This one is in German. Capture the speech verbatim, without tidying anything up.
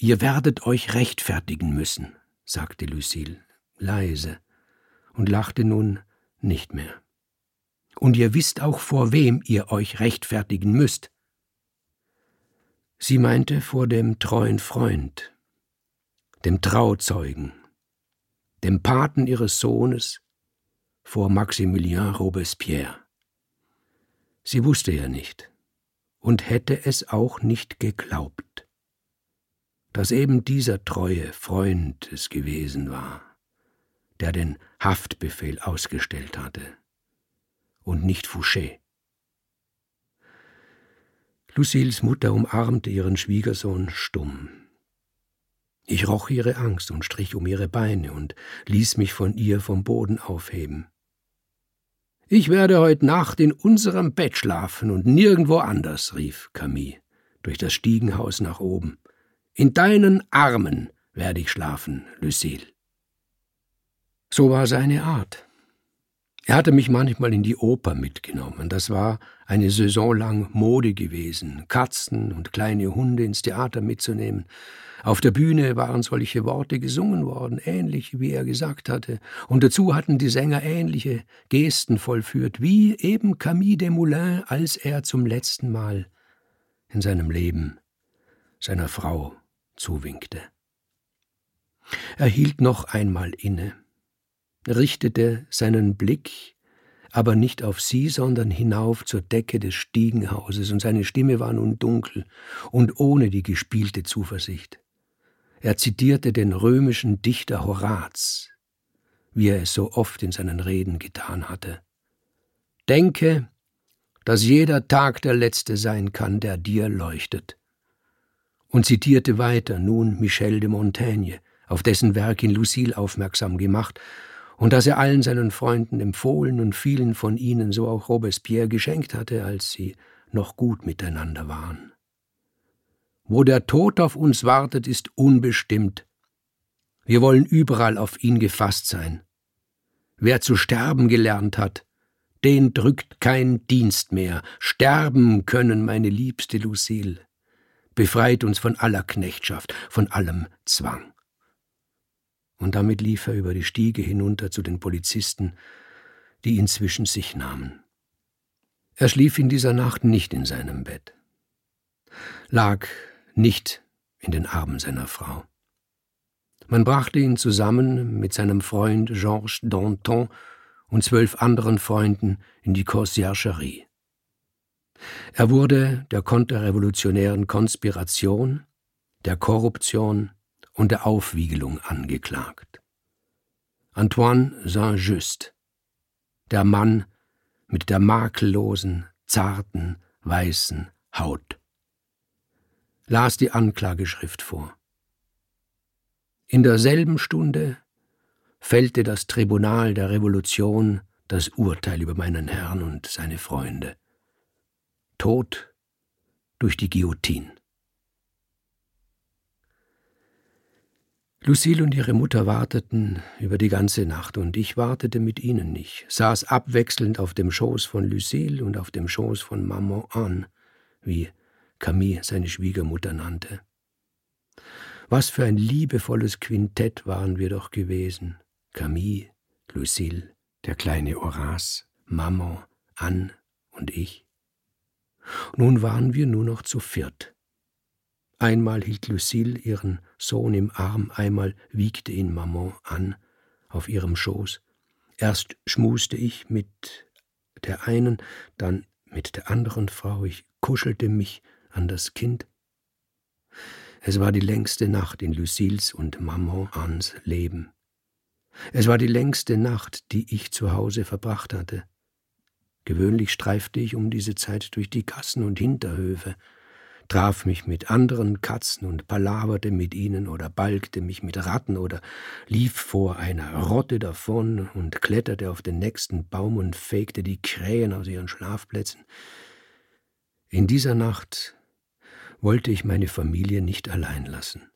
»Ihr werdet euch rechtfertigen müssen«, sagte Lucille, leise, und lachte nun nicht mehr. »Und ihr wisst auch, vor wem ihr euch rechtfertigen müsst.« Sie meinte vor dem treuen Freund, dem Trauzeugen, dem Paten ihres Sohnes, vor Maximilien Robespierre. Sie wusste ja nicht und hätte es auch nicht geglaubt, dass eben dieser treue Freund es gewesen war, der den Haftbefehl ausgestellt hatte, und nicht Fouché. Lucilles Mutter umarmte ihren Schwiegersohn stumm. Ich roch ihre Angst und strich um ihre Beine und ließ mich von ihr vom Boden aufheben. »Ich werde heut Nacht in unserem Bett schlafen und nirgendwo anders«, rief Camille durch das Stiegenhaus nach oben. »In deinen Armen werde ich schlafen, Lucille.« So war seine Art. Er hatte mich manchmal in die Oper mitgenommen. Das war eine Saison lang Mode gewesen, Katzen und kleine Hunde ins Theater mitzunehmen. Auf der Bühne waren solche Worte gesungen worden, ähnlich wie er gesagt hatte, und dazu hatten die Sänger ähnliche Gesten vollführt, wie eben Camille Desmoulins, als er zum letzten Mal in seinem Leben seiner Frau zuwinkte. Er hielt noch einmal inne, richtete seinen Blick aber nicht auf sie, sondern hinauf zur Decke des Stiegenhauses, und seine Stimme war nun dunkel und ohne die gespielte Zuversicht. Er zitierte den römischen Dichter Horaz, wie er es so oft in seinen Reden getan hatte. »Denke, dass jeder Tag der letzte sein kann, der dir leuchtet.« Und zitierte weiter nun Michel de Montaigne, auf dessen Werk ihn Lucille aufmerksam gemacht und das er allen seinen Freunden empfohlen und vielen von ihnen, so auch Robespierre, geschenkt hatte, als sie noch gut miteinander waren. »Wo der Tod auf uns wartet, ist unbestimmt. Wir wollen überall auf ihn gefasst sein. Wer zu sterben gelernt hat, den drückt kein Dienst mehr. Sterben können, meine liebste Lucille. Befreit uns von aller Knechtschaft, von allem Zwang.« Und damit lief er über die Stiege hinunter zu den Polizisten, die ihn zwischen sich nahmen. Er schlief in dieser Nacht nicht in seinem Bett, lag nicht in den Armen seiner Frau. Man brachte ihn zusammen mit seinem Freund Georges Danton und zwölf anderen Freunden in die Conciergerie. Er wurde der konterrevolutionären Konspiration, der Korruption und der Aufwiegelung angeklagt. Antoine Saint-Just, der Mann mit der makellosen, zarten, weißen Haut, las die Anklageschrift vor. In derselben Stunde fällte das Tribunal der Revolution das Urteil über meinen Herrn und seine Freunde. Tod durch die Guillotine. Lucille und ihre Mutter warteten über die ganze Nacht, und ich wartete mit ihnen nicht, saß abwechselnd auf dem Schoß von Lucille und auf dem Schoß von Maman Anne, wie Camille seine Schwiegermutter nannte. Was für ein liebevolles Quintett waren wir doch gewesen, Camille, Lucille, der kleine Horace, Maman, Anne und ich. Nun waren wir nur noch zu viert. Einmal hielt Lucille ihren Sohn im Arm, einmal wiegte ihn Maman an auf ihrem Schoß. Erst schmuste ich mit der einen, dann mit der anderen Frau. Ich kuschelte mich an das Kind. Es war die längste Nacht in Lucilles und Maman Annes Leben. Es war die längste Nacht, die ich zu Hause verbracht hatte. Gewöhnlich streifte ich um diese Zeit durch die Gassen und Hinterhöfe, traf mich mit anderen Katzen und palaverte mit ihnen oder balgte mich mit Ratten oder lief vor einer Rotte davon und kletterte auf den nächsten Baum und fegte die Krähen aus ihren Schlafplätzen. In dieser Nacht wollte ich meine Familie nicht allein lassen.